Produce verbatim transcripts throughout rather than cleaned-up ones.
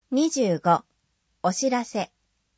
にじゅうご、お知らせ。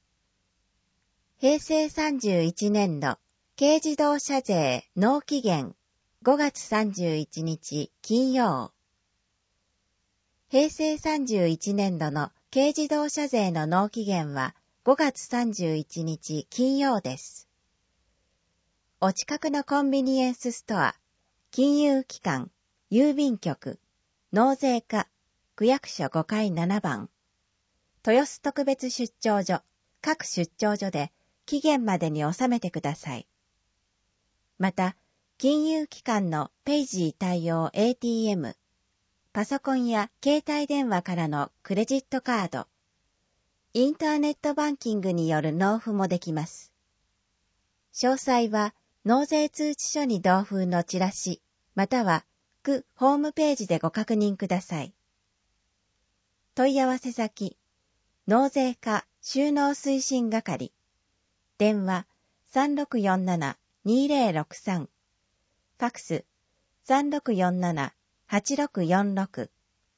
平成さんじゅういちねんど軽自動車税納期限ごがつさんじゅういちにち金曜。平成さんじゅういちねんどの軽自動車税の納期限はごがつさんじゅういちにち金曜です。お近くのコンビニエンスストア、金融機関、郵便局、納税課、区役所ごかいななばん、豊洲特別出張所、各出張所で期限までに納めてください。また、金融機関のペイジー対応 エーティーエム、パソコンや携帯電話からのクレジットカード、インターネットバンキングによる納付もできます。詳細は納税通知書に同封のチラシ、または区ホームページでご確認ください。問い合わせ先、納税課収納推進係、電話 さんろくよんななにぜろろくさん、ファクス さんろくよんななはちろくよんろく。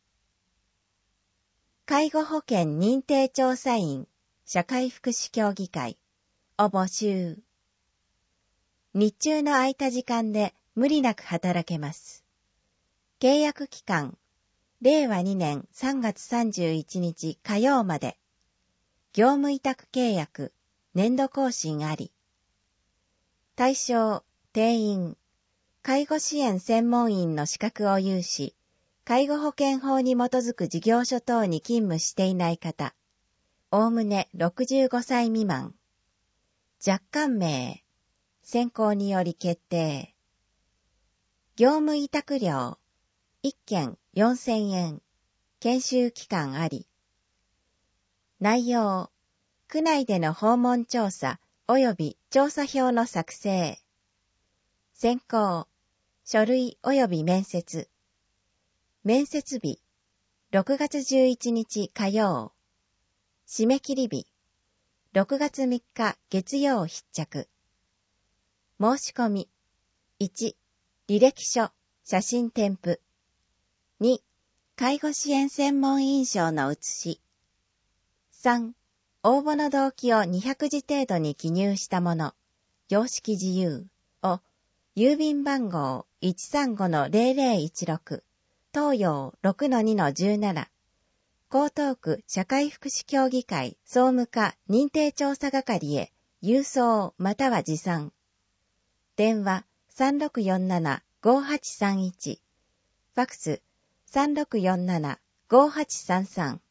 介護保険認定調査員社会福祉協議会を募集。日中の空いた時間で無理なく働けます。契約期間、れいわにねんさんがつさんじゅういちにち火曜まで。業務委託契約、年度更新あり。対象、定員、介護支援専門員の資格を有し、介護保険法に基づく事業所等に勤務していない方、おおむねろくじゅうごさい未満。若干名、選考により決定。業務委託料、いっけんよんせんえん、研修期間あり。内容、区内での訪問調査及び調査票の作成。選考、書類及び面接。面接日、ろくがつじゅういちにち火曜。締め切り日、ろくがつみっか月曜必着。申し込み、いち、履歴書、写真添付。に、介護支援専門員証の写し。さん、応募の動機をにひゃくじ程度に記入したもの、様式自由を、郵便番号 いちさんごのぜろぜろいちろく、東洋 ろくのにのじゅうなな、江東区社会福祉協議会総務課認定調査係へ郵送または持参。電話 さんろくよんななごはちさんいち、ファクス さんろくよんななごはちさんさん。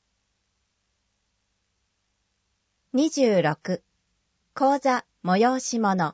にじゅうろく、講座催し物。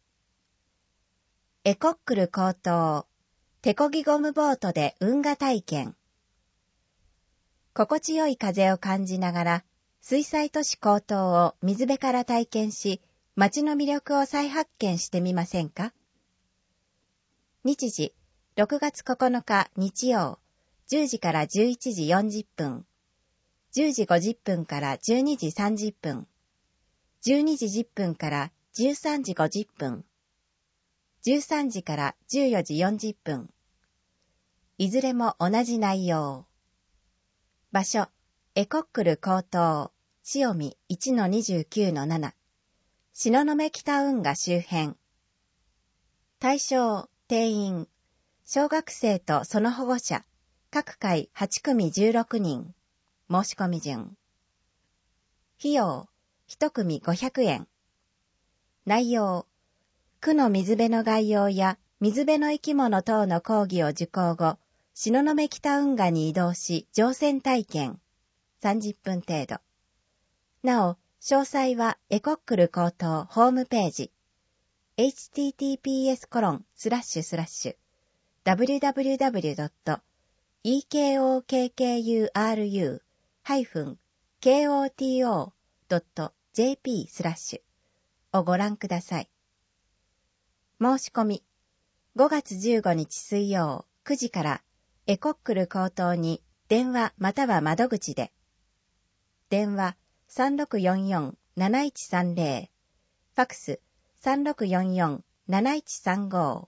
エコックル高等、手漕ぎゴムボートで運河体験。心地よい風を感じながら、水災都市高等を水辺から体験し、街の魅力を再発見してみませんか？日時、ろくがつここのか日曜、じゅうじからじゅういちじよんじゅっぷん。じゅうじごじゅっぷんからじゅうにじさんじゅっぷん、じゅうにじじゅっぷんからじゅうさんじごじゅっぷん、じゅうさんじからじゅうよじよんじゅっぷん。いずれも同じ内容。場所、エコックル高等、潮見 いちのにじゅうきゅうのなな、東雲北運河周辺。対象、定員、小学生とその保護者、各回はちくみじゅうろくにん。申し込み順。費用、いちくみごひゃくえん。内容、区の水辺の概要や水辺の生き物等の講義を受講後、東雲北運河に移動し乗船体験。さんじゅっぷん程度。なお、詳細はエコックル高等ホームページ。エイチティーティーピーエスコロンスラッシュスラッシュダブリュダブリュダブリュドットイーケーオーケーケーユーアールユーハイフンケーオーティーオードットジェーピー スラッシュをご覧ください。申し込み、ごがつじゅうごにち水曜くじからエコックル高等に電話または窓口で。電話 さんろくよんよんなないちさんぜろ、ファクス さんろくよんよんなないちさんご。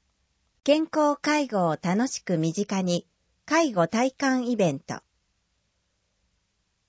健康介護を楽しく身近に介護体感イベント。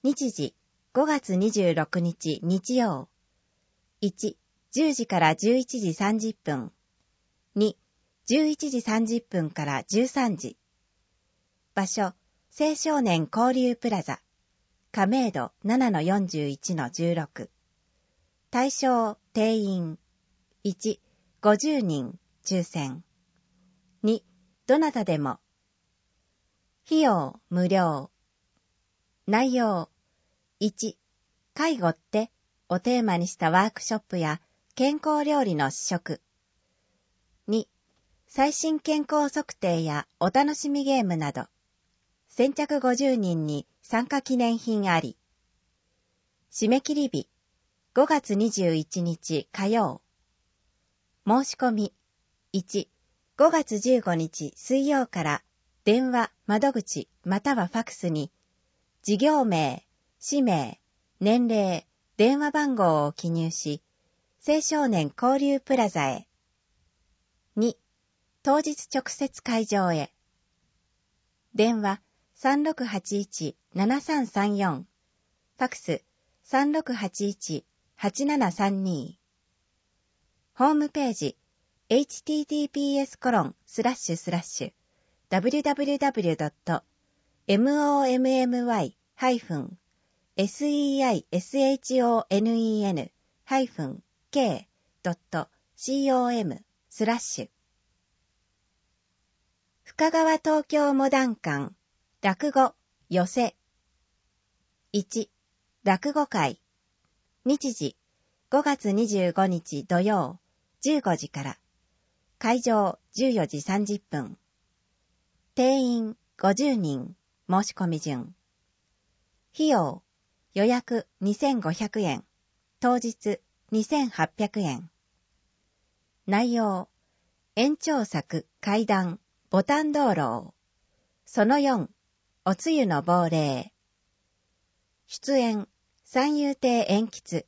日時ごがつにじゅうろくにち日曜。いち、じゅうじからじゅういちじさんじゅっぷん。に、じゅういちじさんじゅっぷんからじゅうさんじ。場所、青少年交流プラザ。亀戸 ななのよんじゅういちのじゅうろく。対象定員。いち、ごじゅうにん、抽選。に、どなたでも。費用無料。内容。いち、介護ってをテーマにしたワークショップや健康料理の試食。に、最新健康測定やお楽しみゲームなど。先着ごじゅうにんに参加記念品あり。締め切り日、ごがつにじゅういちにち火曜。申し込み、いち、ごがつじゅうごにち水曜から電話、窓口またはファクスに、事業名、氏名、年齢、電話番号を記入し、青少年交流プラザへ。に、当日直接会場へ。電話さんろくはちいち ななさんさんよん、ファクスさんろくはちいち はちななさんに。ホームページ エイチティーティーピーエスコロンスラッシュスラッシュダブリューダブリューダブリュードットモムマイダッシュセイションダッシュケードットコムスラッシュ深川東京モダン館落語寄せ。いち、落語会。日時ごがつにじゅうごにち土曜じゅうごじから。会場じゅうよじさんじゅっぷん。定員ごじゅうにん。申し込み順。費用予約にせんごひゃくえん。当日にせんはっぴゃくえん。内容延長作怪談ボタン道路。そのよん、おつゆの亡霊。出演、三遊亭円吉。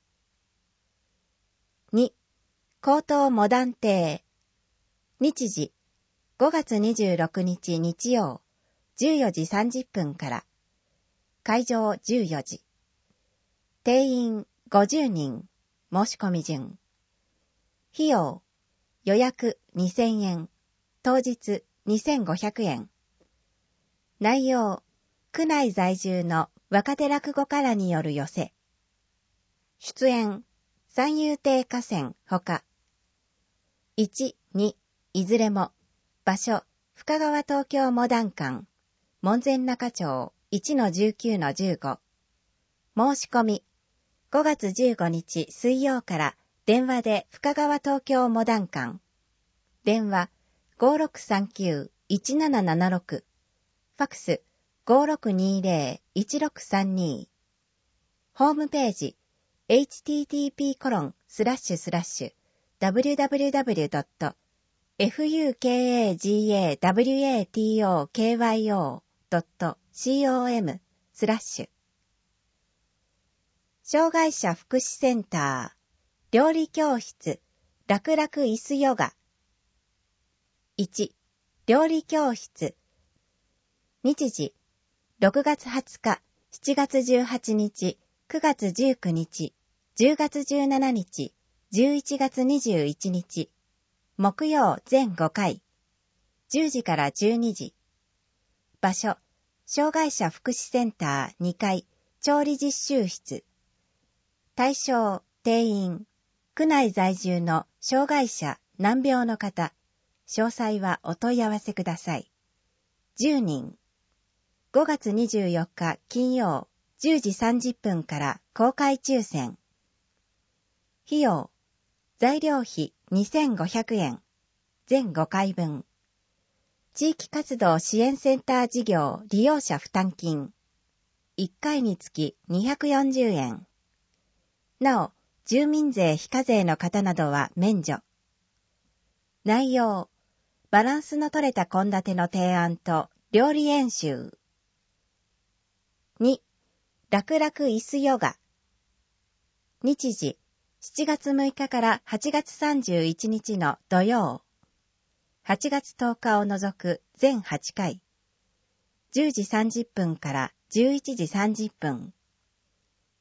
に、高等モダン亭。日時、ごがつにじゅうろくにち日曜、じゅうよじさんじゅっぷんから。会場じゅうよじ。定員ごじゅうにん。申し込み順。費用、予約にせんえん。当日にせんごひゃくえん。内容、区内在住の若手落語家らによる寄せ。出演、三遊亭花仙ほか。いち、に、いずれも。場所、深川東京モダン館。門前仲町 いちのじゅうきゅうのじゅうご。申し込み、ごがつじゅうごにち水曜から電話で深川東京モダン館。電話 ごろくさんきゅう いちななななろく。ファクス ごろくにぜろ いちろくさんに。ホームページ エイチティーティーピーコロンスラッシュスラッシュダブリューダブリューダブリュードットフユーケーエージーエーダブリューエーティーオーケーワイオードットコムスラッシュ障害者福祉センター料理教室楽々椅子ヨガ。いち、料理教室。日時ろくがつはつか、しちがつじゅうはちにち、くがつじゅうくにち、じゅうがつじゅうしちにち、じゅういちがつにじゅういちにち、木曜全ごかい、じゅうじからじゅうにじ。場所、障害者福祉センターにかい、調理実習室。対象、定員、区内在住の障害者、難病の方。詳細はお問い合わせください。じゅうにん。ごがつにじゅうよっか金曜じゅうじさんじゅっぷんから公開抽選。費用、材料費にせんごひゃくえん。全ごかいぶん。地域活動支援センター事業利用者負担金。いっかいにつきにひゃくよんじゅうえん。なお、住民税非課税の方などは免除。内容、バランスの取れた献立の提案と料理演習。に、楽々椅子ヨガ。日時、しちがつむいかからはちがつさんじゅういちにちの土曜。はちがつとおかを除く全はちかい。じゅうじさんじゅっぷんからじゅういちじさんじゅっぷん。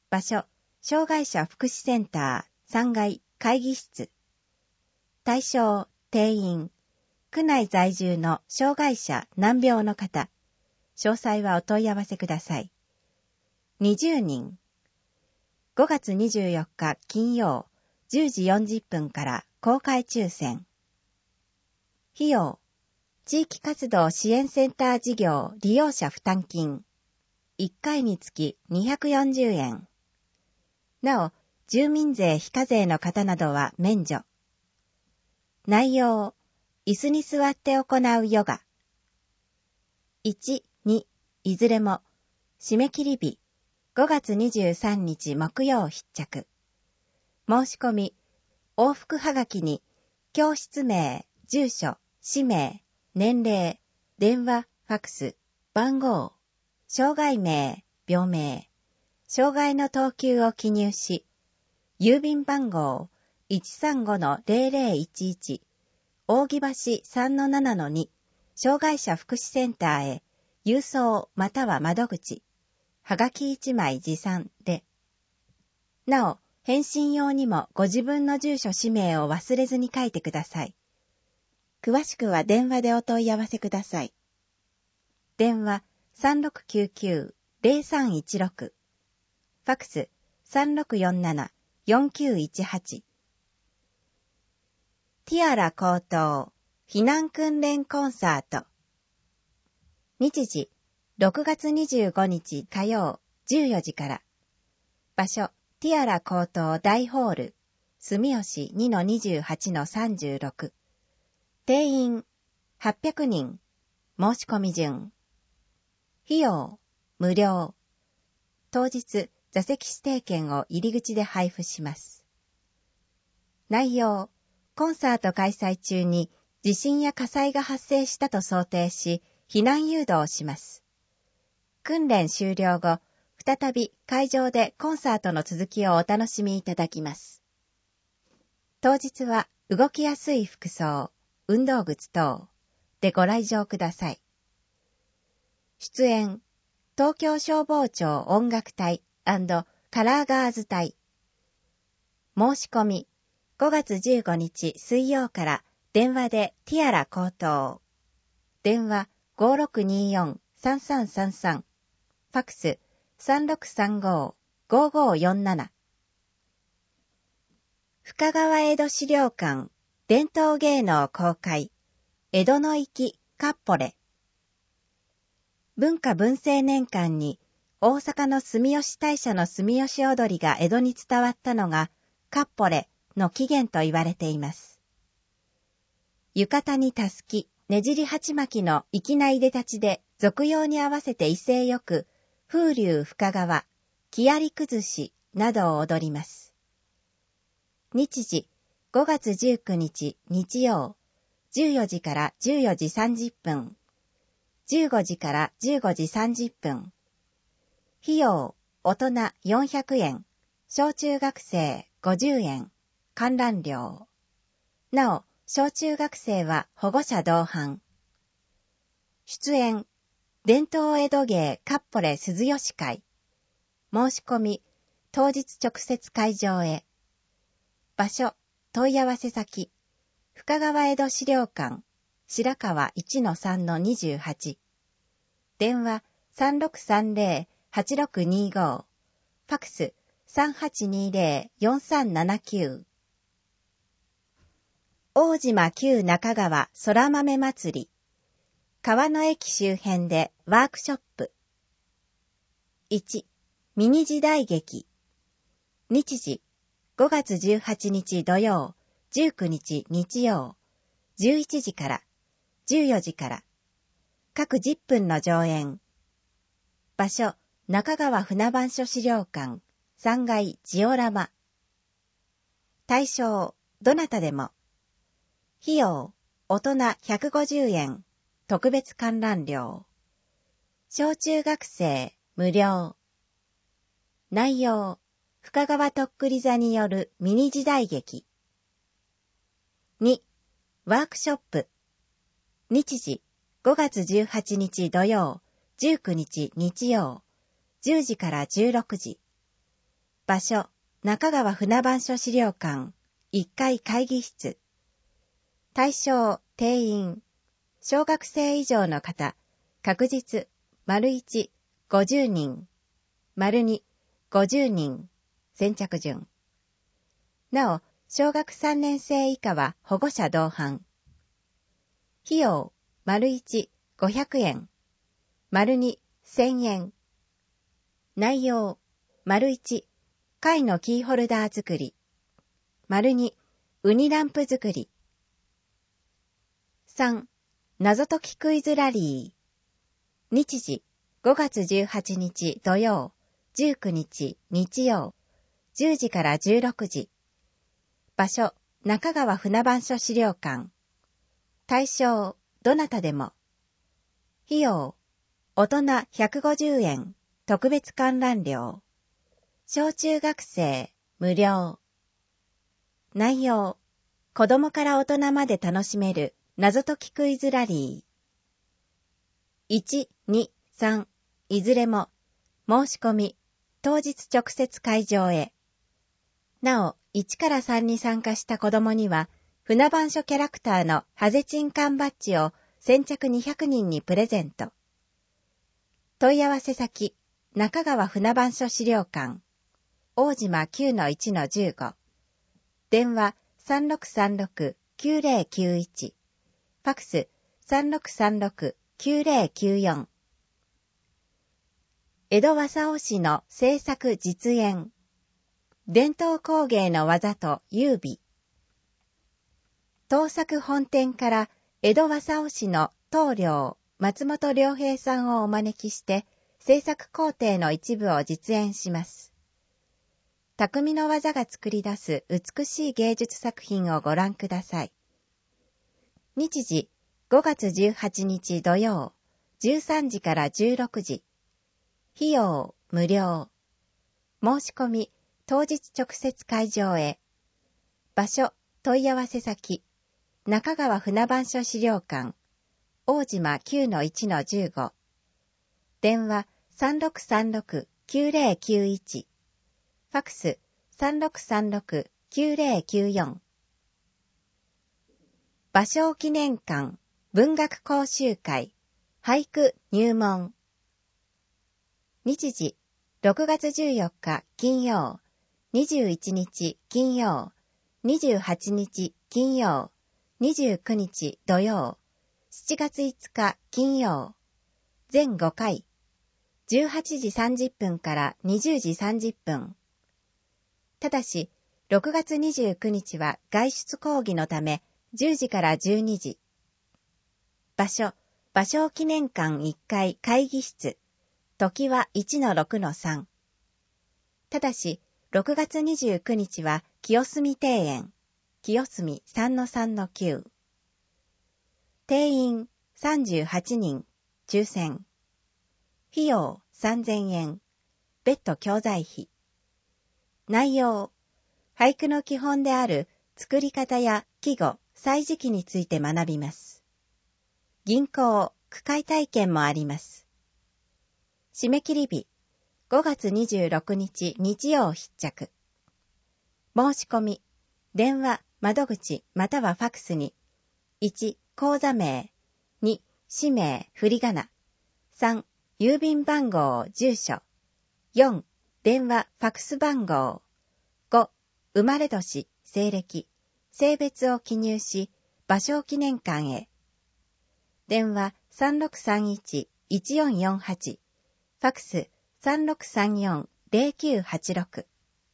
場所、障害者福祉センターさんがい会議室。対象、定員。区内在住の障害者難病の方。詳細はお問い合わせください。にじゅうにん。ごがつにじゅうよっか金曜じゅうじよんじゅっぷんから公開抽選。費用。地域活動支援センター事業利用者負担金。いっかいにつきにひゃくよんじゅうえん。なお、住民税非課税の方などは免除。内容。椅子に座って行うヨガ。いち、に、いずれも、締め切り日、ごがつにじゅうさんにち木曜必着。申し込み、往復はがきに、教室名、住所、氏名、年齢、電話、ファクス、番号、障害名、病名、障害の等級を記入し、郵便番号 いちさんごのゼロゼロいちいち、扇橋 さんのななのに 障害者福祉センターへ郵送または窓口、はがきいちまい持参で。なお、返信用にもご自分の住所氏名を忘れずに書いてください。詳しくは電話でお問い合わせください。電話 さんろくきゅうきゅうゼロさんいちろく、ファクス さんろくよんななよんきゅういちはち。ティアラ高等避難訓練コンサート。日時、ろくがつにじゅうごにち火曜じゅうよじから。場所、ティアラ高等大ホール、住吉 にのにじゅうはちのさんじゅうろく。定員、はっぴゃくにん。申し込み順。費用、無料。当日、座席指定券を入り口で配布します。内容、コンサート開催中に地震や火災が発生したと想定し、避難誘導をします。訓練終了後、再び会場でコンサートの続きをお楽しみいただきます。当日は動きやすい服装、運動靴等でご来場ください。出演、東京消防庁音楽隊&カラーガーズ隊。申し込み、ごがつじゅうごにち水曜から電話でティアラ高等。電話 ごろくによんさんさんさんさん。ファクス さんろくさんごごごよんなな。深川江戸資料館伝統芸能公開江戸の粋かっぽれ。文化文政年間に大阪の住吉大社の住吉踊りが江戸に伝わったのがかっぽれの起源と言われています。浴衣にたすき、ねじり鉢巻きの粋ないでたちで俗用に合わせて威勢よく、風流深川、木遣り崩しなどを踊ります。日時、ごがつじゅうくにち日曜、じゅうよじからじゅうよじさんじゅっぷん、じゅうごじからじゅうごじさんじゅっぷん。費用、大人よんひゃくえん、小中学生ごじゅうえん。観覧料。なお、小中学生は保護者同伴。出演、伝統江戸芸かっぽれ鈴吉会。申し込み、当日直接会場へ。場所、問い合わせ先、深川江戸資料館、白川 いちのさんのにじゅうはち。電話 さんろくさんゼロはちろくにご。ファクス さんはちにゼロよんさんななきゅう。大島旧中川空豆祭り。川の駅周辺でワークショップ。いち、ミニ時代劇。日時、ごがつじゅうはちにち土曜、じゅうくにち日曜、じゅういちじからじゅうよじから。各じゅっぷんの上演。場所、中川船番所資料館、さんがいジオラマ。対象、どなたでも。費用、大人ひゃくごじゅうえん、特別観覧料。小中学生、無料。内容、深川とっくり座によるミニ時代劇。に、ワークショップ。日時、ごがつじゅうはちにち土曜、じゅうくにち日曜、じゅうじからじゅうろくじ。 場所、中川船番所資料館、いっかい会議室。対象、定員。小学生以上の方、確実、丸いち、ごじゅうにん。丸に、ごじゅうにん。先着順。なお、小学さんねん生以下は保護者同伴。費用、丸いち、ごひゃくえん。丸に、せんえん。内容、丸いち、貝のキーホルダー作り。丸に、ウニランプ作り。さん、謎解きクイズラリー。日時、ごがつじゅうはちにち土曜、じゅうくにち日曜、じゅうじからじゅうろくじ。場所、中川船番所資料館。対象、どなたでも。費用、大人ひゃくごじゅうえん、特別観覧料。小中学生、無料。内容、子供から大人まで楽しめる謎解きクイズラリー。いち、に、さん、いずれも、申し込み、当日直接会場へ。なお、いちからさんに参加した子供には、船番所キャラクターのハゼチン缶バッジを先着にひゃくにんにプレゼント。問い合わせ先、中川船番所資料館、大島 きゅうのいちのじゅうご。電話 さんろくさんろくきゅうぜろきゅういち。ファクス さんろくさんろくきゅうぜろきゅうよん。江戸和佐尾市の制作実演。伝統工芸の技と優美。当作本店から江戸和佐尾市の棟梁松本良平さんをお招きして制作工程の一部を実演します。匠の技が作り出す美しい芸術作品をご覧ください。日時、ごがつじゅうはちにち土曜、じゅうさんじからじゅうろくじ。費用、無料。申し込み、当日直接会場へ。場所、問い合わせ先、中川船番所資料館、大島 きゅうのいちのじゅうご。電話 さんろくさんろくきゅうぜろきゅういち。ファクス さんろくさんろくきゅうぜろきゅうよん。芭蕉記念館文学講習会俳句入門。日時、ろくがつじゅうよっか金曜、にじゅういちにち金曜、にじゅうはちにち金曜、にじゅうくにち土曜、しちがついつか金曜、全ごかい、じゅうはちじさんじゅっぷんからにじゅうじさんじゅっぷん。ただし、ろくがつにじゅうくにちは外出講義のためじゅうじからじゅうにじ。場所、芭蕉記念館いっかい会議室、時はいちのろくのさん。ただし、ろくがつにじゅうくにちは清澄庭園、清澄 さんのさんのきゅう。定員さんじゅうはちにん、抽選。費用さんぜんえん、別途教材費。内容、俳句の基本である作り方や季語、歳時記について学びます。吟行、句会体験もあります。締め切り日、ごがつにじゅうろくにち日曜必着。申し込み、電話、窓口またはファクスに、いち、講座名、に、氏名、振り仮名、さん、郵便番号、住所、よん、電話、ファクス番号、ご、生まれ年、西暦、性別を記入し、芭蕉記念館へ。電話 さんろくさんいちいちよんよんはち、ファクス さんろくさんよんぜろきゅうはちろく。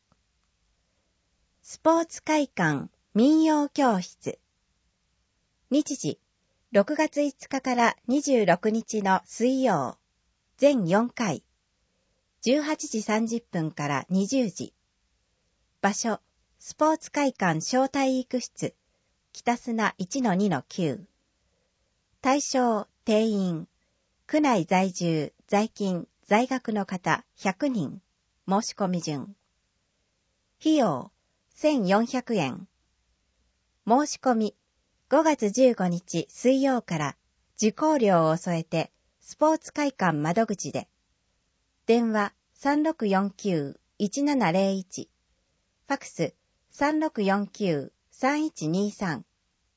スポーツ会館民謡教室。日時、ろくがついつかからにじゅうろくにちの水曜、全よんかい、じゅうはちじさんじゅっぷんからにじゅうじ。場所、スポーツ会館小体育室、北砂 いちのにのきゅう。対象、定員、区内在住、在勤、在学の方ひゃくにん、申し込み順。費用、せんよんひゃくえん。申し込み、ごがつじゅうごにち水曜から受講料を添えてスポーツ会館窓口で。電話 さんろくよんきゅういちななゼロいち、ファクス さんろくよんきゅうさんいちにさん。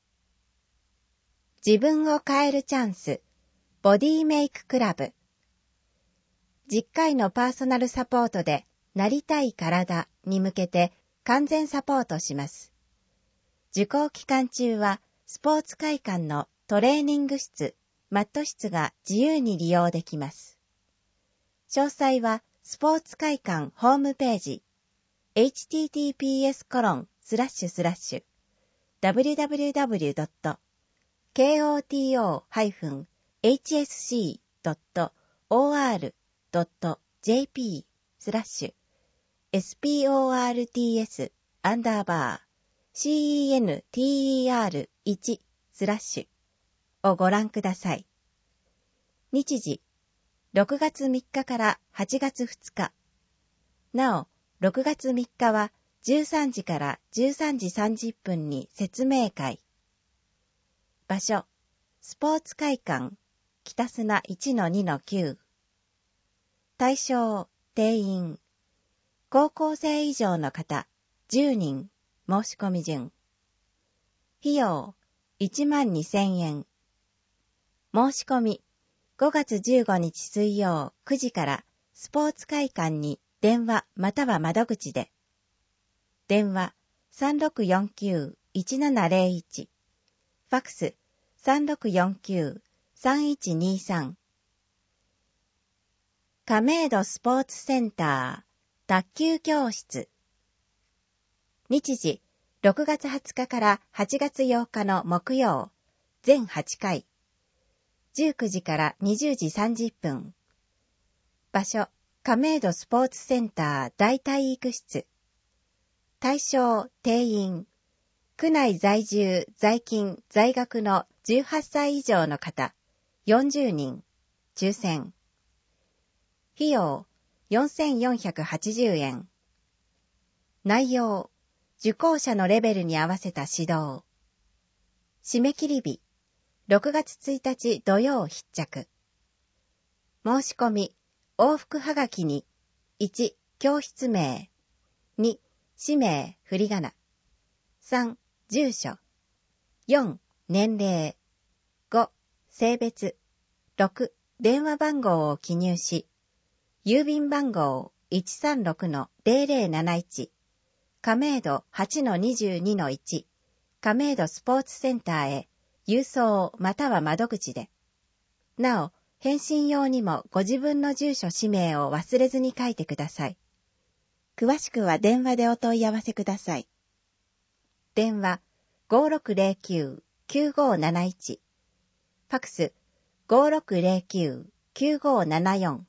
自分を変えるチャンス、ボディメイククラブ。じゅっかいのパーソナルサポートでなりたい体に向けて完全サポートします。受講期間中はスポーツ会館のトレーニング室、マット室が自由に利用できます。詳細はスポーツ会館ホームページ エイチティーティーピーエスコロンスラッシュスラッシュダブリューダブリューダブリュードットケーオーティーオーハイフンエイチエスシードットオーアールドットジェーピースラッシュエスピーオーアールティーエスアンダーバー シーイーエヌティーイーアールワン スラッシュをご覧ください。日時ろくがつみっかからはちがつふつか。なお、ろくがつみっかはじゅうさんじからじゅうさんじさんじゅっぷんに説明会。場所、スポーツ会館、北砂 いちのにのきゅう。対象、定員。高校生以上の方、じゅうにん、申し込み順。費用、いちまんにせんえん。申し込み、ごがつじゅうごにち水曜くじからスポーツ会館に電話または窓口で。電話 さんろくよんきゅういちななゼロいち、ファクス さんろくよんきゅうさんいちにさん。亀戸スポーツセンター卓球教室。日時ろくがつはつかからはちがつようかの木曜、全はちかい。じゅうくじからにじゅうじさんじゅっぷん。場所、亀戸スポーツセンター大体育室。対象、定員。区内在住、在勤、在学のじゅうはっさい以上の方、よんじゅうにん。抽選。費用、よんせんよんひゃくはちじゅうえん。内容、受講者のレベルに合わせた指導。締め切り日、ろくがつついたち土曜必着。申し込み、往復はがきに、いち、教室名、に、氏名、振り仮名、さん、住所、よん、年齢、ご、性別、ろく、電話番号を記入し、郵便番号 いちさんろくのゼロゼロなないち、亀戸 はちのにじゅうにのいち、亀戸スポーツセンターへ、郵送または窓口で。なお、返信用にもご自分の住所氏名を忘れずに書いてください。詳しくは電話でお問い合わせください。電話 ごろくゼロきゅうきゅうごなないち、ファクス ごろくゼロきゅうきゅうごななよん。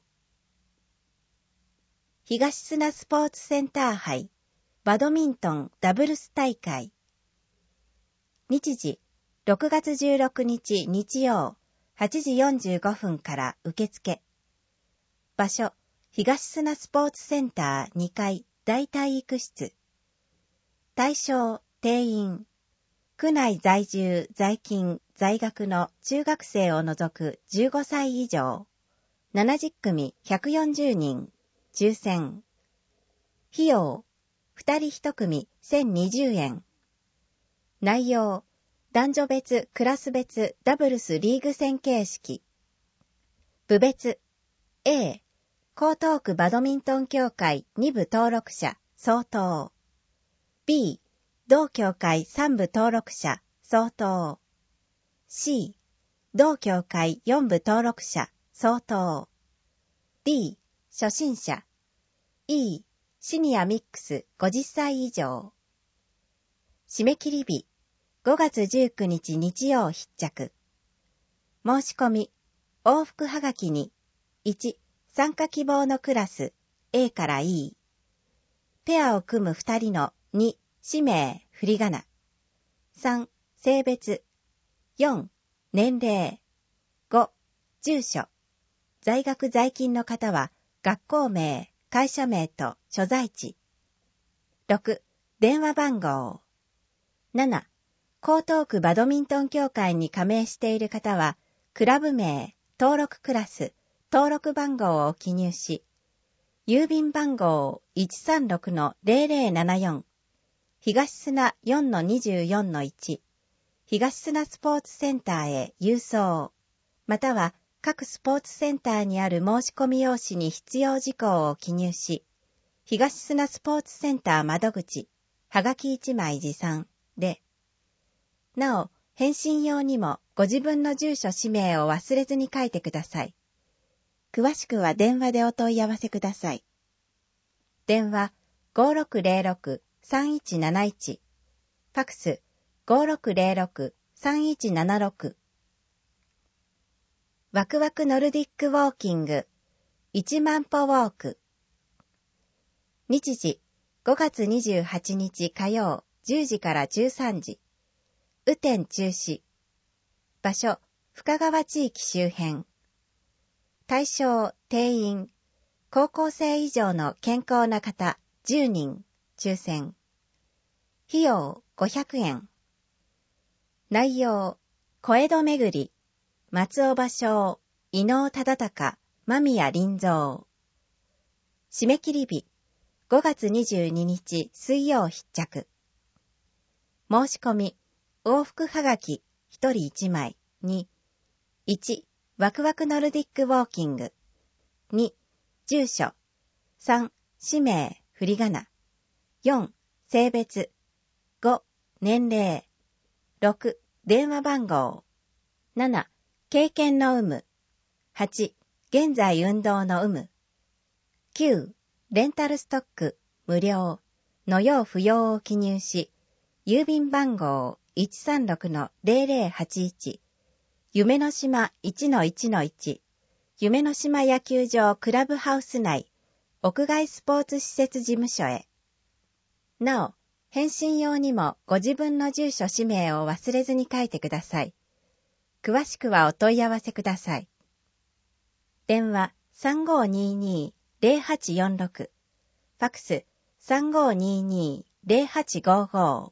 東砂スポーツセンター杯バドミントンダブルス大会。日時ろくがつじゅうろくにち日曜はちじよんじゅうごふんから受付。場所、東砂スポーツセンターにかい大体育室。対象、定員。区内在住、在勤、在学の中学生を除くじゅうごさい以上。ななじゅっくみひゃくよんじゅうにん。抽選。費用、ふたりいちくみせんにじゅうえん。内容、男女別、クラス別、ダブルスリーグ戦形式。部別、A、江東区バドミントン協会に部登録者、相当。B、同協会さん部登録者、相当。C、同協会よん部登録者、相当。D、初心者。E、シニアミックスごじゅっさい以上。締め切り日、ごがつじゅうくにち日曜必着。申し込み、往復はがきに、いち、参加希望のクラス A から E。ペアを組むふたりのに、氏名、振り仮名。さん、性別。よん、年齢。ご、住所。在学在勤の方は、学校名、会社名と所在地。ろく、電話番号。なな、江東区バドミントン協会に加盟している方は、クラブ名、登録クラス、登録番号を記入し、 郵便番号 いちさんろくのゼロゼロななよん、東砂 よんのにじゅうよんのいち、東砂スポーツセンターへ郵送、または各スポーツセンターにある申し込み用紙に必要事項を記入し、東砂スポーツセンター窓口、はがきいちまい持参で、なお、返信用にもご自分の住所氏名を忘れずに書いてください。詳しくは電話でお問い合わせください。電話 ごろくゼロろくさんいちなないち、ファクス ごろくゼロろくさんいちななろく。ワクワクノルディックウォーキングいちまん歩ウォーク。日時ごがつにじゅうはちにち火曜じゅうじからじゅうさんじ。雨天中止。場所深川地域周辺。対象定員高校生以上の健康な方じゅうにん抽選。費用ごひゃくえん。内容小江戸巡り松尾芭蕉、伊能忠敬、間宮林蔵。締め切り日、ごがつにじゅうににち水曜必着。申し込み、往復はがきひとりいちまいに、いち、ワクワクノルディックウォーキング、に、住所、さん、氏名、振り仮名、よん、性別、ご、年齢、ろく、電話番号、なな、経験の有無、はち、現在運動の有無、きゅう、レンタルストック、無料、の用不要を記入し、郵便番号 いちさんろくのゼロゼロはちいち、夢の島 いちのいちのいち、夢の島野球場クラブハウス内、屋外スポーツ施設事務所へ。なお、返信用にもご自分の住所氏名を忘れずに書いてください。詳しくはお問い合わせください。電話 さんごーにーにーゼロはちよんろく、ファクス さんごーにーにーゼロはちごーご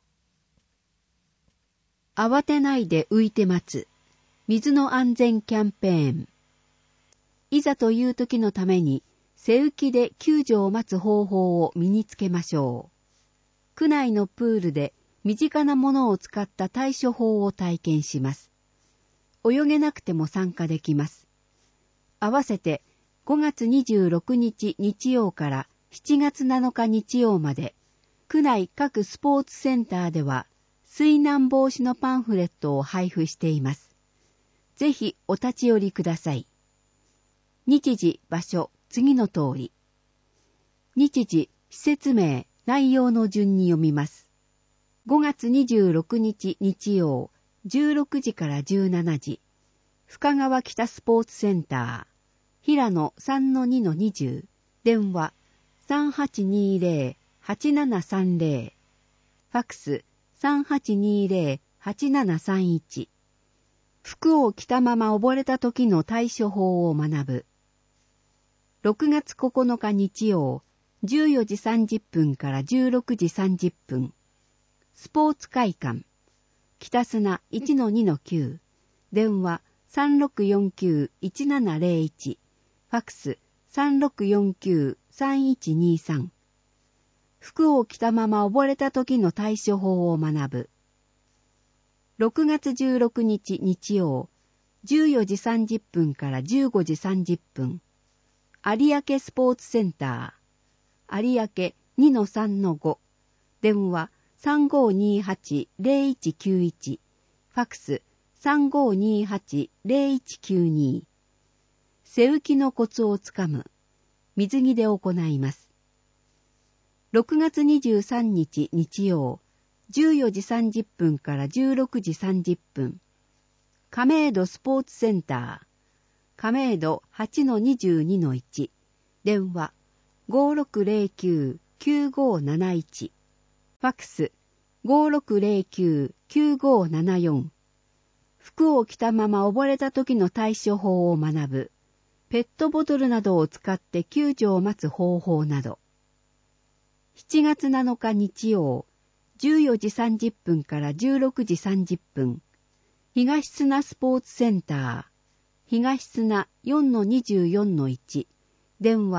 ー。 慌てないで浮いて待つ水の安全キャンペーン。いざという時のために背浮きで救助を待つ方法を身につけましょう。区内のプールで身近なものを使った対処法を体験します。泳げなくても参加できます。合わせてごがつにじゅうろくにち日曜からしちがつなのか日曜まで、区内各スポーツセンターでは水難防止のパンフレットを配布しています。ぜひお立ち寄りください。日時、場所、次の通り。日時、施設名、内容の順に読みます。ごがつにじゅうろくにち日曜、じゅうろくじからじゅうしちじ、深川北スポーツセンター、平野 さんのにのにじゅう、電話 さんはちにーぜろ はちななさんぜろ、ファクス さんはちにーぜろ はちななさんいち。服を着たまま溺れた時の対処法を学ぶ。ろくがつここのか日曜、じゅうよじさんじゅっぷんからじゅうろくじさんじゅっぷん、スポーツ会館、北砂 いちのにのきゅう、電話 さんろくよんきゅう いちななゼロいち、ファクス さんろくよんきゅう さんいちにさん。服を着たまま溺れた時の対処法を学ぶ。ろくがつじゅうろくにち日曜、じゅうよじさんじゅっぷんからじゅうごじさんじゅっぷん、有明スポーツセンター、有明 にのさんのご、電話 さんごーにーはち ゼロいちきゅういち、ファクス さんごーにーはち ゼロいちきゅうに。背浮きのコツをつかむ。水着で行います。ろくがつにじゅうさんにち日曜、じゅうよじさんじゅっぷんからじゅうろくじさんじゅっぷん、亀戸スポーツセンター、亀戸 はちのにじゅうにのいち、電話 ごろくゼロきゅう きゅうごーなないち、ファクス ごろくゼロきゅう きゅうごーななよん。服を着たまま溺れた時の対処法を学ぶ。ペットボトルなどを使って救助を待つ方法など。しちがつなのか日曜、じゅうよじさんじゅっぷんからじゅうろくじさんじゅっぷん、東砂スポーツセンター、東砂 よんのにじゅうよんのいち、電話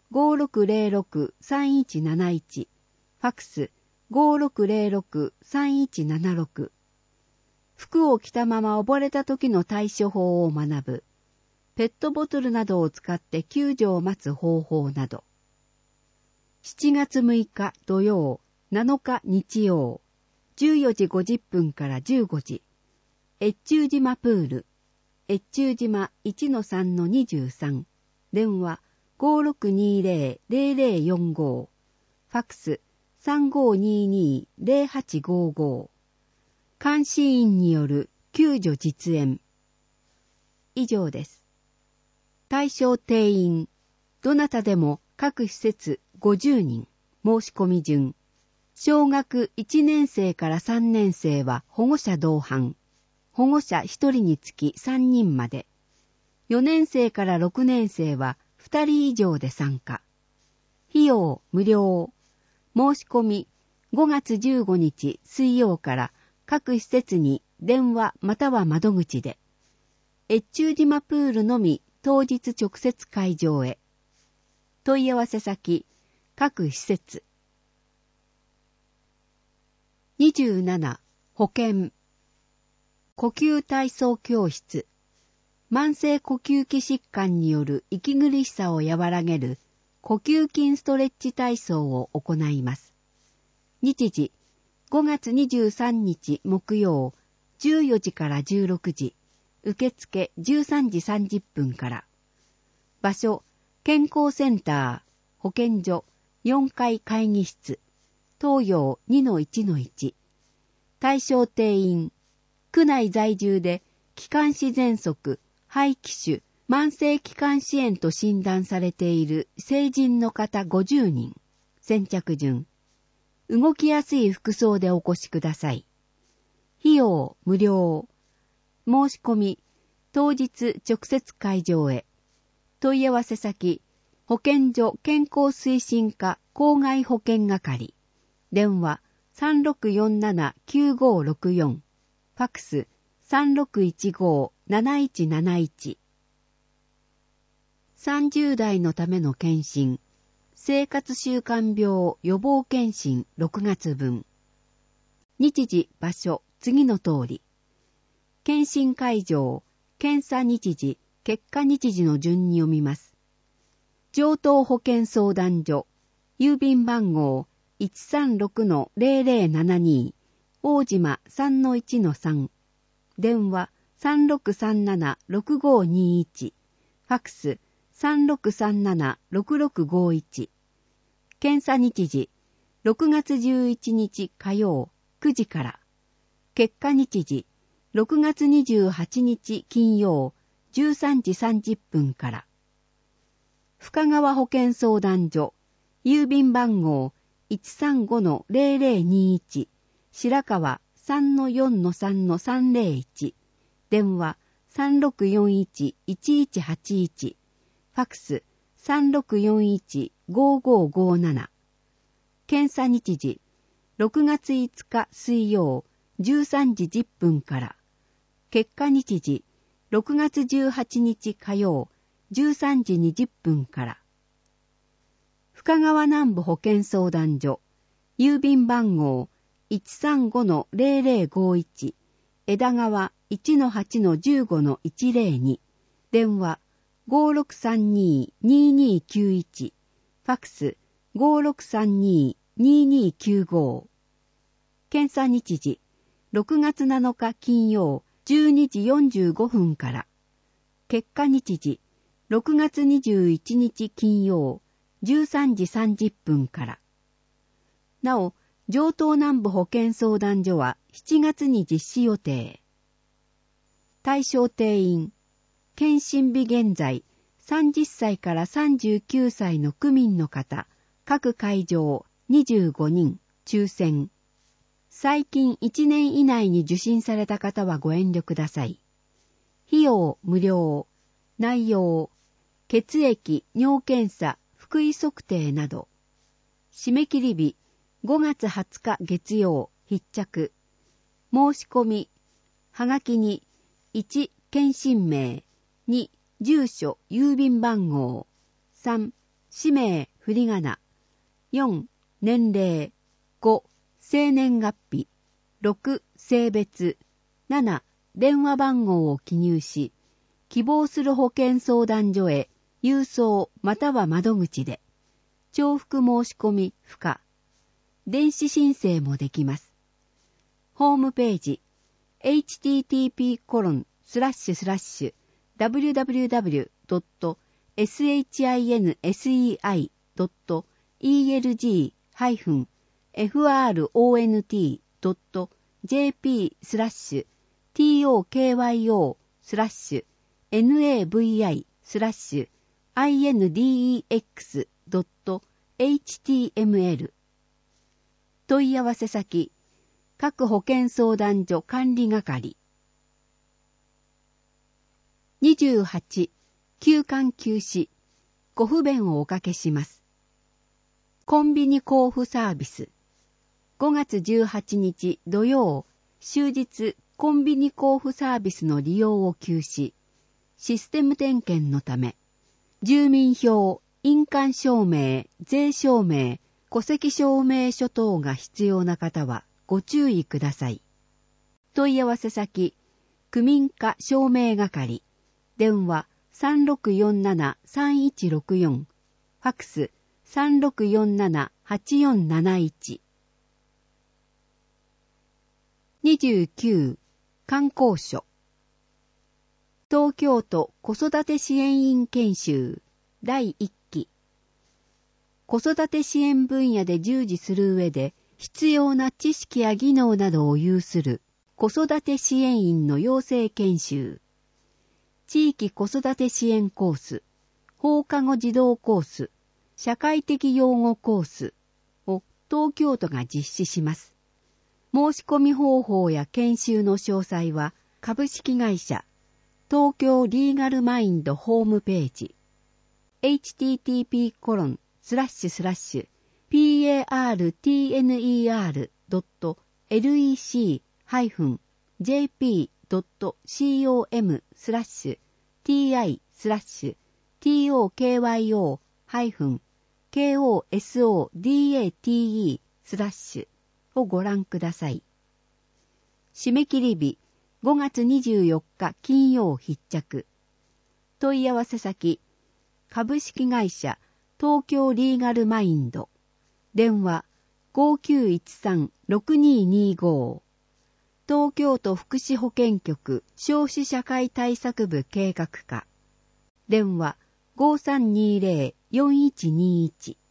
ごろくぜろろくさんいちなないち、ファックス ごろくぜろろくさんいちななろく。服を着たまま溺れた時の対処法を学ぶ。ペットボトルなどを使って救助を待つ方法など。しちがつむいか土曜、なのか日曜、じゅうよじごじゅっぷんからじゅうごじ。越中島プール、越中島 いちのさんのにじゅうさん。電話 ごろくにぜろぜろぜろよんご。ファックス さんごににぜろはちごご。監視員による救助実演。以上です。対象定員、どなたでも各施設ごじゅうにん。申し込み順。小学いちねんせいからさんねんせいは保護者同伴。保護者ひとりにつきさんにんまで。よねんせいからろくねんせいはふたり以上で参加。費用無料。申し込みごがつじゅうごにち水曜から各施設に電話または窓口で。越中島プールのみ当日直接会場へ。問い合わせ先、各施設。にじゅうなな、保健。呼吸体操教室。慢性呼吸器疾患による息苦しさを和らげる呼吸筋ストレッチ体操を行います。日時、ごがつにじゅうさんにち木曜、じゅうよじからじゅうろくじ、受付じゅうさんじさんじゅっぷんから。場所、健康センター、保健所、よんかい会議室、東洋 にのいちのいち。対象定員、区内在住で気管支喘息、肺気腫、慢性気管支炎と診断されている成人の方ごじゅうにん。先着順。動きやすい服装でお越しください。費用無料。申し込み、当日直接会場へ。問い合わせ先、保健所健康推進課校外保健係。電話 さんろくよんななきゅうごろくよん。ファックス さんろくいちごなないちなないち。さんじゅうだいのための検診。生活習慣病予防検診ろくがつぶん。日時、場所、次の通り。検診会場、検査日時、結果日時の順に読みます。城東保健相談所、郵便番号 いちさんろくのぜろぜろななに、大島 さんのいちのさん。電話 さんろくさんななろくごにいち。ファックス さんろくさんななろくろくごいち。検査日時、ろくがつじゅういちにち火曜くじから。結果日時、ろくがつにじゅうはちにち金曜じゅうさんじさんじゅっぷんから。深川保健相談所、郵便番号 いちさんごのぜろぜろにいち、白川 さんのよんのさんのさんぜろいち。電話 さんろくよんいちいちいちはちいち。ファックス さんろくよんいちごごごなな。検査日時、ろくがついつか水曜じゅうさんじじゅっぷんから。結果日時、ろくがつじゅうはちにち火曜じゅうさんじにじゅっぷんから。深川南部保健相談所、郵便番号 いちさんごのぜろぜろごいち、枝川 いちのはちのじゅうごのいちぜろに、電話 ごろくさんににににきゅういち、ファックス ごろくさんにににきゅうご。検査日時、ろくがつなのか金曜じゅうにじよんじゅうごふんから。結果日時、ろくがつにじゅういちにち金曜じゅうさんじさんじゅっぷんから。なお、城東南部保健相談所はしちがつに実施予定。対象定員、検診日現在、さんじゅっさいからさんじゅうきゅうさいの区民の方、各会場にじゅうごにん、抽選。最近いちねん以内に受診された方はご遠慮ください。費用無料。内容、血液、尿検査、腹囲測定など。締め切り日、ごがつはつか月曜、必着。申し込み、はがきに、いち、検診名、に、住所、郵便番号、さん、 氏名、振り仮名。よん、年齢。ご、生年月日。ろく、性別。なな、電話番号を記入し、希望する保健相談所へ郵送または窓口で、重複申し込み不可。電子申請もできます。ホームページ エイチティーティーピーコロンスラッシュスラッシュダブリューダブリューダブリュードットシンセイドットイーエルジーハイフンエフアールオーエヌティードットジェーピースラッシュティーオーケーワイオースラッシュエヌエーブイアイスラッシュアイエヌディーイーエックスドットエイチティーエムエル 問い合わせ先各保健相談所管理係。にじゅうはち、休館休止。ご不便をおかけします。コンビニ交付サービス。ごがつじゅうはちにち土曜、終日コンビニ交付サービスの利用を休止。システム点検のため、住民票、印鑑証明、税証明、戸籍証明書等が必要な方はご注意ください。問い合わせ先、区民課証明係。電話 さんろくよんななさんいちろくよん。ファックス さんろくよんななはちよんなないち。にじゅうきゅう、観光所。東京都子育て支援員研修だいいっき。子育て支援分野で従事する上で必要な知識や技能などを有する子育て支援員の養成研修。地域子育て支援コース、放課後児童コース、社会的養護コースを東京都が実施します。申し込み方法や研修の詳細は株式会社東京リーガルマインドホームページ エイチティーティーピーコロンスラッシュスラッシュピーエーアールティーエヌイーアールドットエルイーシーハイフンジェーピードットコムスラッシュティーアイスラッシュティーオーケーワイオーハイフンケーオーエスオーディーエーティーイースラッシュをご覧ください。締め切り日ごがつにじゅうよっか金曜必着。問い合わせ先株式会社東京リーガルマインド。電話 ごきゅういちさんろくにーにーご。東京都福祉保健局消費社会対策部計画課。電話 ごさんにーぜろよんいちにーいち。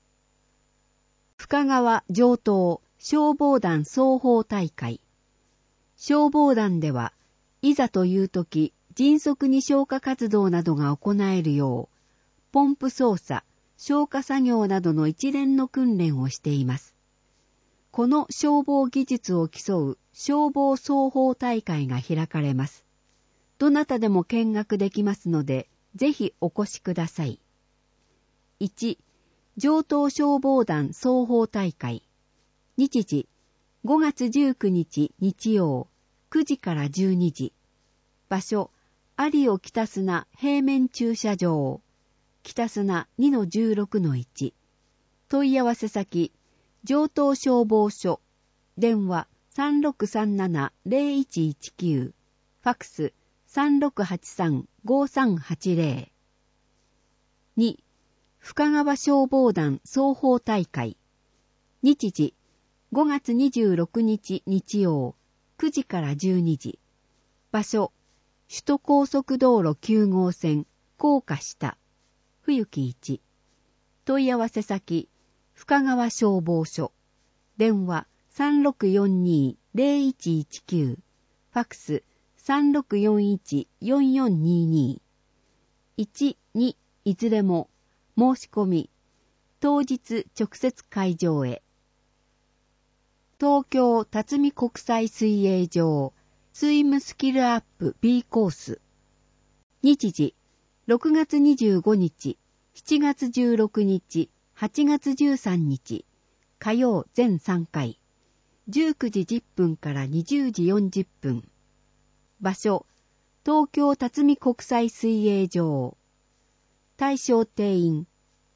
深川上東消防団双方大会。消防団では、いざという時、迅速に消火活動などが行えるよう、ポンプ操作、消火作業などの一連の訓練をしています。この消防技術を競う消防双方大会が開かれます。どなたでも見学できますので、ぜひお越しください。いち、上東消防団双方大会。日時、ごがつじゅうくにち日曜、くじからじゅうにじ。場所、有尾北砂平面駐車場。北砂 にのじゅうろくのいち。問い合わせ先、上東消防署。電話 さんろくさんななぜろいちいちきゅう。ファックス さんろくはちさんごさんはちぜろ。に、深川消防団双方大会。日時、ごがつにじゅうろくにち日曜、くじからじゅうにじ。場所、首都高速道路きゅうごうせん、高架下、冬木いち。問い合わせ先、深川消防署。電話さんろくよんにーぜろいちいちきゅう。ファックスさんろくよんいちよんよんにーにー。いち、に、いずれも、申し込み、当日直接会場へ。東京辰巳国際水泳場スイムスキルアップ B コース。日時、ろくがつにじゅうごにち、しちがつじゅうろくにち、はちがつじゅうさんにち、火曜全さんかい、じゅうくじじゅっぷんからにじゅうじよんじゅっぷん。場所、東京辰巳国際水泳場。対象定員、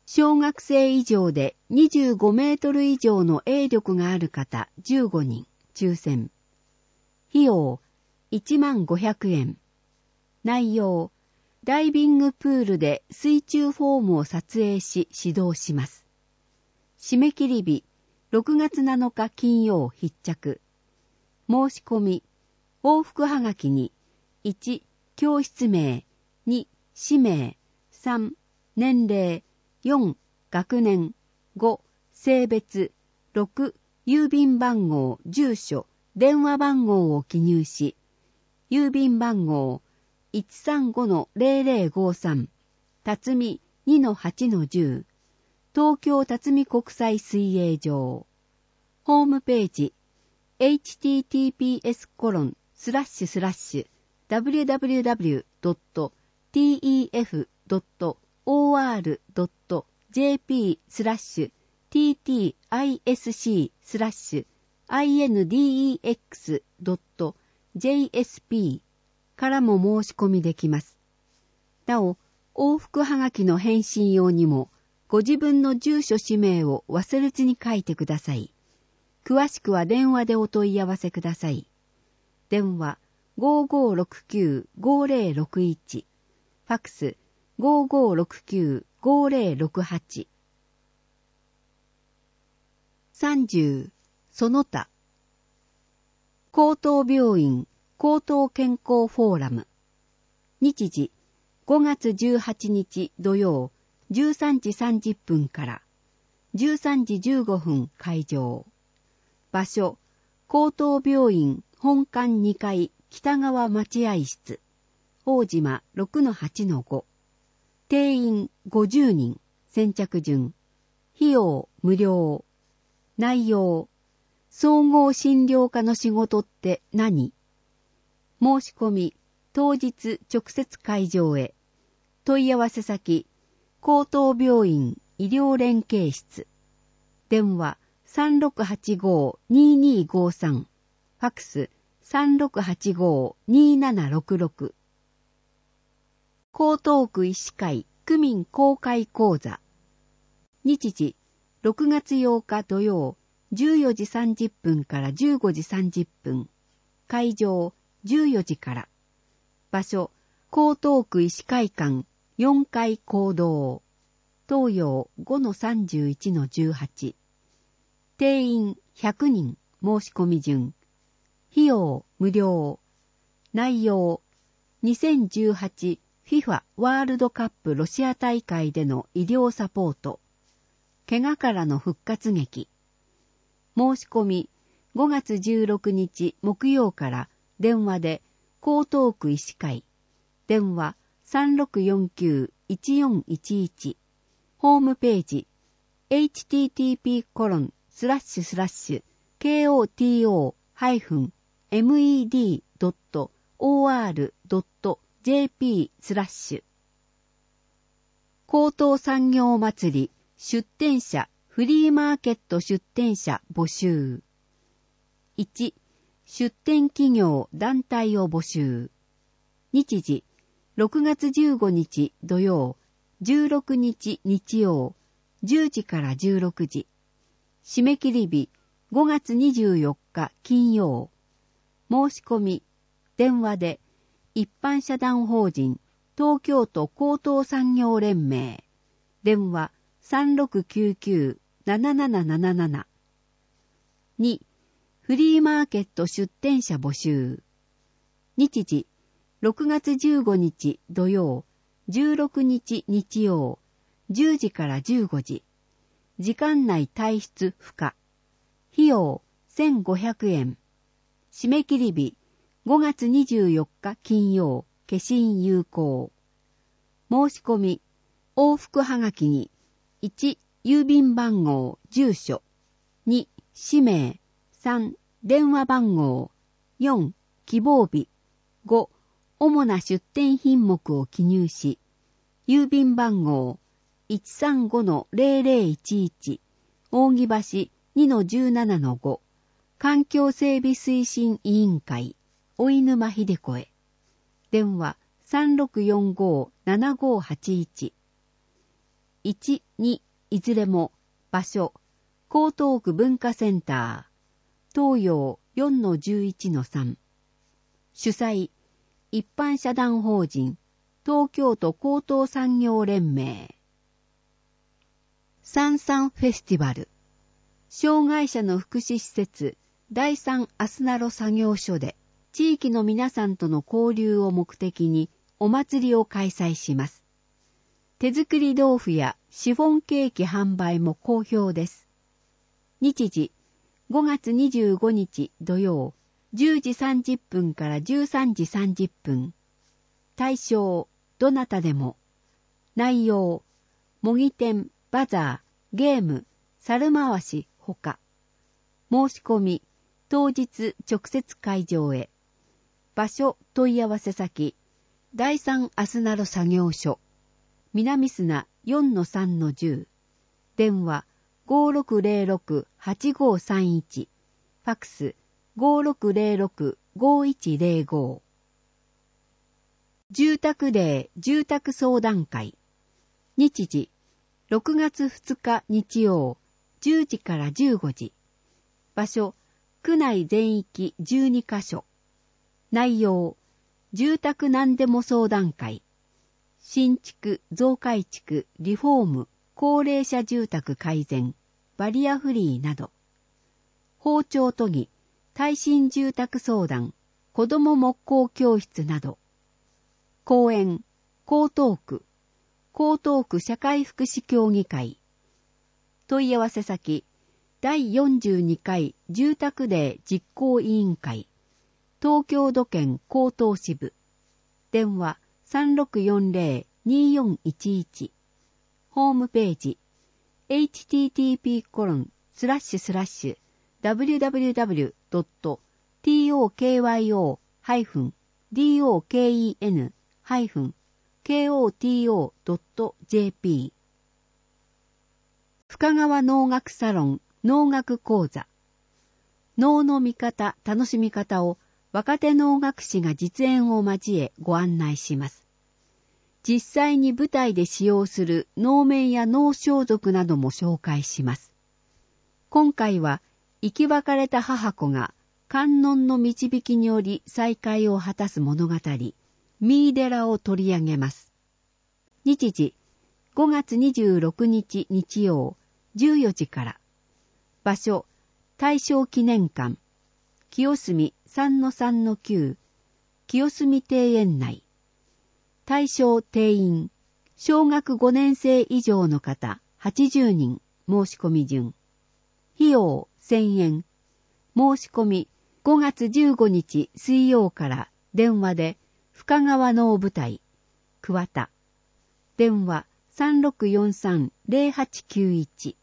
小学生以上でにじゅうごメートル以上の泳力がある方じゅうごにん抽選。費用いちまんごひゃくえん。内容、ダイビングプールで水中フォームを撮影し指導します。締め切り日ろくがつなのか金曜必着。申し込み、往復はがきにいち教室名、に氏名、さん年齢、よん学年、ご性別、ろく郵便番号、住所、電話番号を記入し、郵便番号 いちさんごのゼロゼロごさん 辰巳 にのはちのじゅう 東京辰巳国際水泳場。ホームページ エイチティーティーピーエスコロンスラッシュスラッシュダブリューダブリューダブリュードットティーイーエフドットオーアールドットジェーピースラッシュティーティーアイエスシースラッシュアイエヌディーイーエックスドットジェーエスピー からも申し込みできます。なお、往復はがきの返信用にもご自分の住所氏名を忘れずに書いてください。詳しくは電話でお問い合わせください。電話 ごーごーろくきゅうごーゼロろくいち、ファックス ごーごーろくきゅうごーゼロろくはち。さんじゅうその他、高等病院高等健康フォーラム。日時ごがつじゅうはちにち土曜じゅうさんじさんじゅっぷんからじゅうさんじじゅうごふん会場。場所、高等病院本館にかい北側待合室。大島 ろくのはちのご。定員ごじゅうにん。先着順。費用無料。内容、総合診療科の仕事って何？申し込み、当日直接会場へ。問い合わせ先、高等病院医療連携室。電話さんろくはちごーにーにーごーさん。ファックスさんろくはちごーにーななろくろく。江東区医師会区民公開講座。日時ろくがつようか土曜じゅうよじさんじゅっぷんからじゅうごじさんじゅっぷん。会場じゅうよじから。場所、江東区医師会館よんかい講堂。東洋 ごのさんじゅういちのじゅうはち。定員ひゃくにん。申し込み順。費用無料。内容、にせんじゅうはち フィファ ワールドカップロシア大会での医療サポート。怪我からの復活劇。申し込みごがつじゅうろくにち木曜から電話で江東区医師会。電話さんろくよんきゅういちよんいちいち。ホームページ エイチティーティーピーコロンスラッシュスラッシュケーオーティーオーハイフンエムイーディードットオーアールドットジェーピー スラッシュ。高等産業祭り出展者フリーマーケット出展者募集。いち出展企業団体を募集。日時ろくがつじゅうごにち土曜じゅうろくにち日曜じゅうじからじゅうろくじ。締め切り日ごがつにじゅうよっか金曜。申し込み電話で一般社団法人東京都高等産業連盟。電話さんろくきゅうきゅうなななななななな。にフリーマーケット出展者募集。日時ろくがつじゅうごにち土曜じゅうろくにち日曜じゅうじからじゅうごじ。時間内退出不可。費用せんごひゃくえん。締め切り日ごがつにじゅうよっか金曜消印有効。申し込み往復はがきにいち郵便番号住所、に氏名、さん電話番号、よん希望日、ご主な出店品目を記入し、郵便番号 いちさんごのゼロゼロいちいち 扇橋 にのじゅうななのご 環境整備推進委員会お犬間秀子へ。電話さんろくよんごななごはちいち。 いち、にいずれも場所江東区文化センター東洋 よんのじゅういちのさん 主催一般社団法人東京都高等産業連盟サンサンフェスティバル障害者の福祉施設第三アスナロ作業所で地域の皆さんとの交流を目的にお祭りを開催します。手作り豆腐やシフォンケーキ販売も好評です。日時ごがつにじゅうごにち土曜じゅうじさんじゅっぷんからじゅうさんじさんじゅっぷん。対象どなたでも。内容模擬店、バザー、ゲーム、猿回しほか。申し込み当日直接会場へ。場所問い合わせ先第三アスナロ作業所南砂 よんのさんのじゅう 電話 ごーろくぜろろくはちごーさんいち ファクス ごーろくぜろろくごーいちぜろご 住宅デー住宅相談会日時ろくがつふつか日曜じゅうじからじゅうごじ場所区内全域じゅうにかしょ内容住宅何でも相談会新築、増改築、リフォーム、高齢者住宅改善、バリアフリーなど包丁研ぎ、耐震住宅相談、子ども木工教室など講演、江東区江東区社会福祉協議会問い合わせ先だいよんじゅうにかい住宅デー実行委員会東京都県江東支部電話 さんろくよんぜろ によんいちいち ホームページ エイチティーティーピーコロンスラッシュスラッシュダブリューダブリューダブリュードットトーキョーハイフンドッケンハイフンケーオーティーオードットジェーピー 深川能楽サロン能楽講座能の見方楽しみ方を若手能楽師が実演を交えご案内します。実際に舞台で使用する能面や能装束なども紹介します。今回は生き別れた母子が観音の導きにより再会を果たす物語、ミイデラを取り上げます。日時ごがつにじゅうろくにち日曜じゅうよじから。場所大正記念館清澄 さんのさんのきゅう 清澄庭園内対象定員小学ごねんせい以上の方はちじゅうにん申し込み順費用せんえん申し込みごがつじゅうごにち水曜から電話で深川能舞台桑田電話 さんろくよんさんぜろはちきゅういち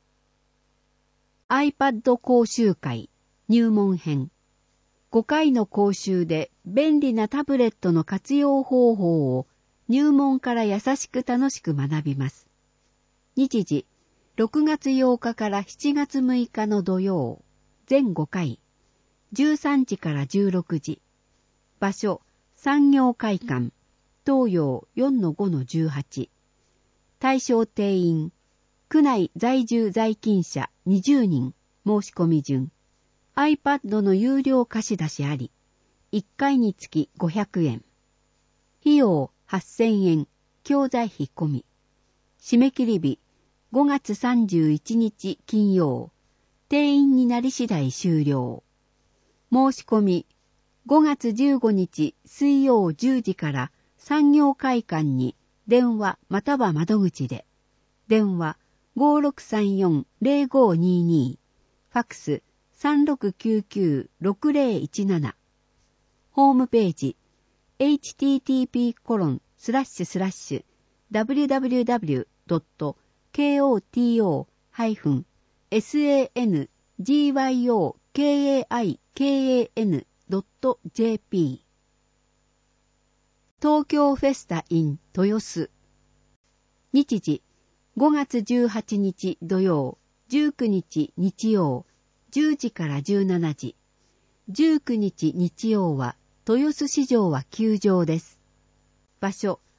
iPad 講習会入門編ごかいの講習で便利なタブレットの活用方法を入門から優しく楽しく学びます。日時ろくがつようかからしちがつむいかの土曜全ごかいじゅうさんじからじゅうろくじ場所産業会館東洋 よんのごのじゅうはち 対象定員区内在住在勤者にじゅうにん申し込み順iPad の有料貸し出しあり、いっかいにつきごひゃくえん。費用はっせんえん、教材費込み。締め切り日ごがつさんじゅういちにち金曜。定員になり次第終了。申し込みごがつじゅうごにち水曜じゅうじから産業会館に電話または窓口で。電話ごろくさんよんぜろごにに。ファクスさんろくきゅうきゅうろくぜろいちなな ホームページ エイチティーティーピーコロンスラッシュスラッシュダブリューダブリューダブリュードットケーオーティーオーハイフンエスエーエヌジーワイオーケーエーアイケーエーエヌドットジェーピー 東京フェスタ in 豊洲日時ごがつじゅうはちにち土曜じゅうくにち日曜じゅうじからじゅうしちじじゅうくにち日曜は豊洲市場は休場です。場所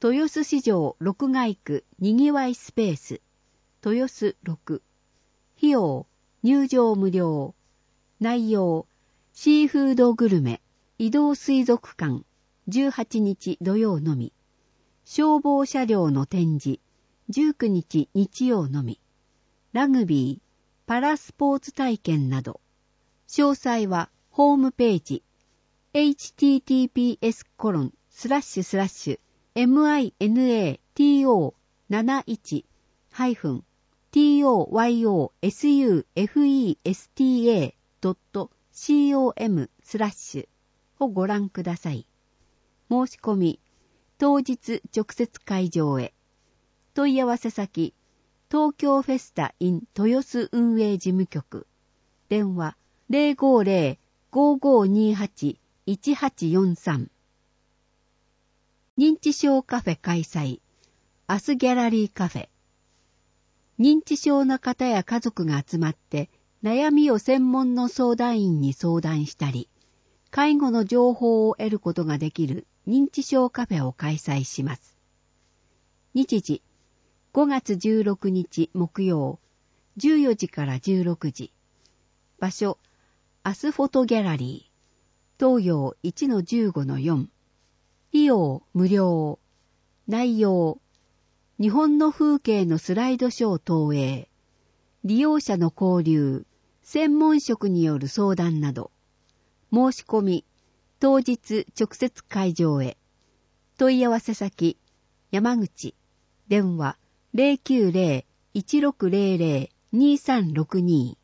豊洲市場六街区にぎわいスペース、豊洲ろく。費用、入場無料。内容、シーフードグルメ、移動水族館、じゅうはちにち土曜のみ。消防車両の展示、じゅうくにち日曜のみ。ラグビー、パラスポーツ体験など。詳細はホームページ、エイチティーティーピーエスコロンスラッシュスラッシュエムアイエヌエーティーオーななじゅういち ハイフン ティーオーワイオーエスユーエフイーエスティーエードットコム スラッシュをご覧ください。申し込み、当日直接会場へ。問い合わせ先、東京フェスタ in 豊洲運営事務局。電話 ゼロごゼロ ごごにはち いちはちよんさん。認知症カフェ開催。アスギャラリーカフェ。認知症の方や家族が集まって悩みを専門の相談員に相談したり、介護の情報を得ることができる認知症カフェを開催します。日時、ごがつじゅうろくにち木曜、じゅうよじからじゅうろくじ。場所、アスフォトギャラリー。東洋 いちのじゅうごのよん。費用無料。内容、日本の風景のスライドショー投影。利用者の交流、専門職による相談など。申し込み、当日直接会場へ。問い合わせ先、山口。電話 ゼロきゅうゼロ いちろくゼロゼロ にさんろくに。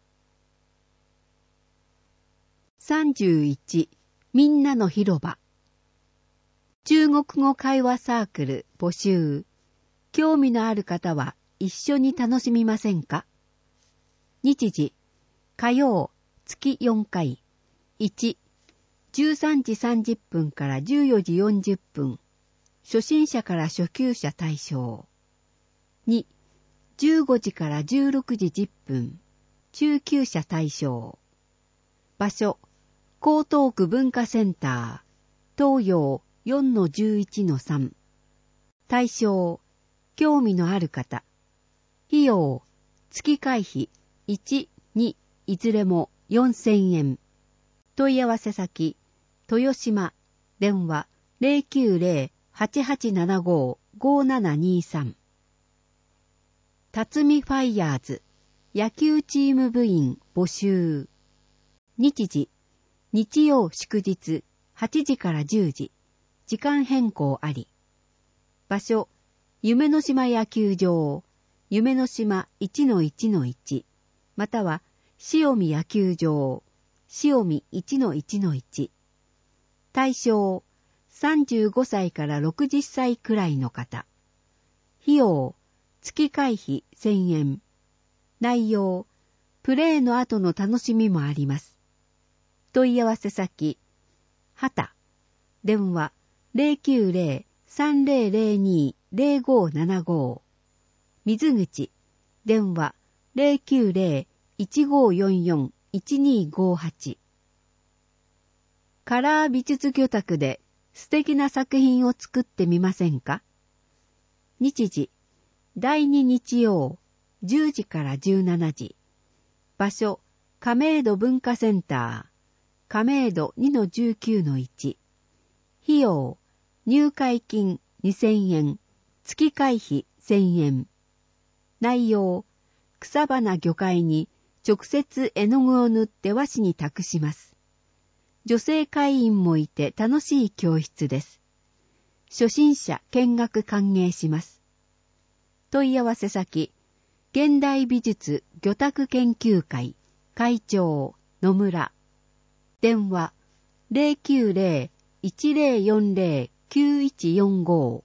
さんじゅういち、みんなの広場。中国語会話サークル募集。興味のある方は一緒に楽しみませんか？日時、火曜、月よんかい。いち、じゅうさんじさんじゅっぷんからじゅうよじよんじゅっぷん。初心者から初級者対象。に、じゅうごじからじゅうろくじじゅっぷん。中級者対象。場所、江東区文化センター。東洋 よんのじゅういちのさん。対象、興味のある方。費用、月会費いち、に、いずれもよんせんえん。問い合わせ先、豊島。電話 ゼロきゅうゼロ はちはちななご ごななにさん。辰巳ファイヤーズ。野球チーム部員募集。日時、日曜祝日はちじからじゅうじ。時間変更あり。場所、夢の島野球場、夢の島 いちのいちのいち、または塩見野球場、塩見 いちのいちのいち。対象、さんじゅうごさいからろくじゅっさいくらいの方。費用、月会費せんえん。内容、プレーの後の楽しみもあります。問い合わせ先、はた。電話、ゼロきゅうゼロ さんゼロゼロに ゼロごななご。水口。電話、ゼロきゅうゼロ いちごよんよん いちにごはち。カラー美術魚拓で素敵な作品を作ってみませんか？日時、だいに日曜、じゅうじからじゅうしちじ。場所、亀戸文化センター。亀戸 にのじゅうきゅうのいち。費用、入会金にせんえん、月会費せんえん。内容、草花魚介に直接絵の具を塗って和紙に託します。女性会員もいて楽しい教室です。初心者見学歓迎します。問い合わせ先、現代美術魚拓研究会会長野村。電話 ゼロきゅうゼロ いちゼロよんゼロ きゅういちよんご。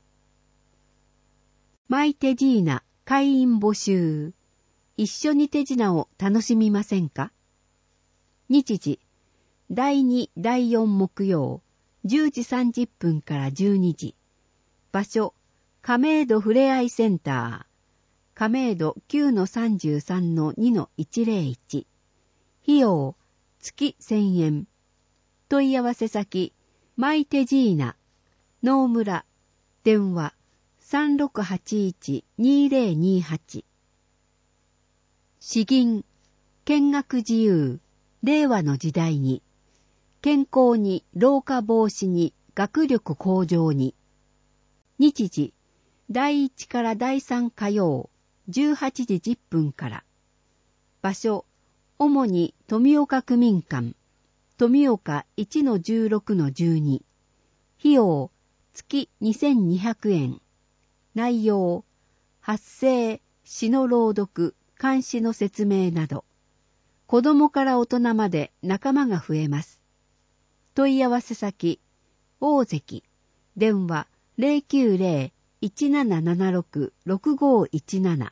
マイ手品会員募集。一緒に手品を楽しみませんか？日時、だいに、だいよん木曜、じゅうじさんじゅっぷんからじゅうにじ。場所、亀戸ふれあいセンター。亀戸 きゅうのさんじゅうさんのにのいちゼロいち。費用、月せんえん。問い合わせ先、マイテジーナ、能村。電話さんろくはちいち にぜろにはち。詩吟、見学自由、令和の時代に、健康に老化防止に学力向上に。日時、だいいちからだいさん火曜、じゅうはちじじゅっぷんから。場所、主に富岡区民館、富岡 いちのじゅうろくのじゅうに。費用、月にせんにひゃくえん。内容、発声、詩の朗読、漢詩の説明など。子供から大人まで仲間が増えます。問い合わせ先、大関、電話 ゼロきゅうゼロ いちななななろく ろくごいちなな。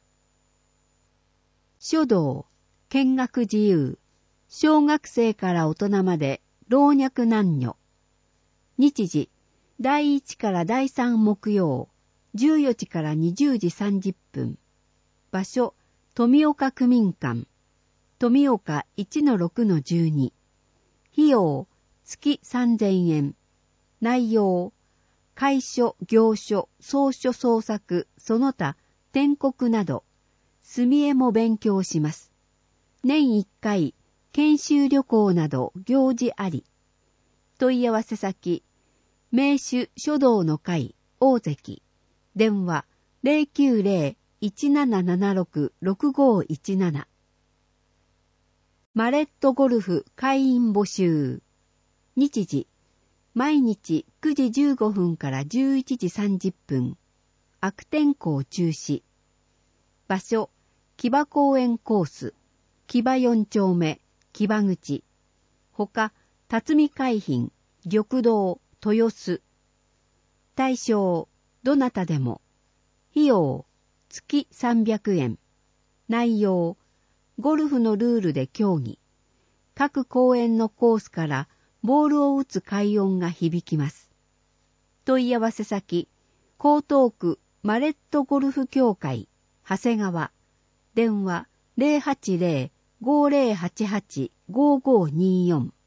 書道、見学自由、小学生から大人まで老若男女。日時、だいいちからだいさん木曜、じゅうよじからにじゅうじさんじゅっぷん。場所、富岡区民館、富岡 いちのろくのじゅうに。費用、月さんぜんえん。内容、楷書、行書、草書創作、その他、篆刻など、墨絵も勉強します。年いっかい、研修旅行など行事あり。問い合わせ先、名手書道の会、大関。電話 ゼロきゅうゼロ いちななななろく ろくごいちなな。マレットゴルフ会員募集。日時、毎日くじじゅうごふんからじゅういちじさんじゅっぷん。悪天候中止。場所、木場公園コース、木場よん丁目、木場口。ほか、辰巳海浜、玉堂、豊洲。対象、どなたでも。費用、月さんびゃくえん。内容、ゴルフのルールで競技。各公園のコースからボールを打つ快音が響きます。問い合わせ先、江東区マレットゴルフ協会、長谷川。電話 ゼロはちゼロ ごゼロはちはち ごごによん。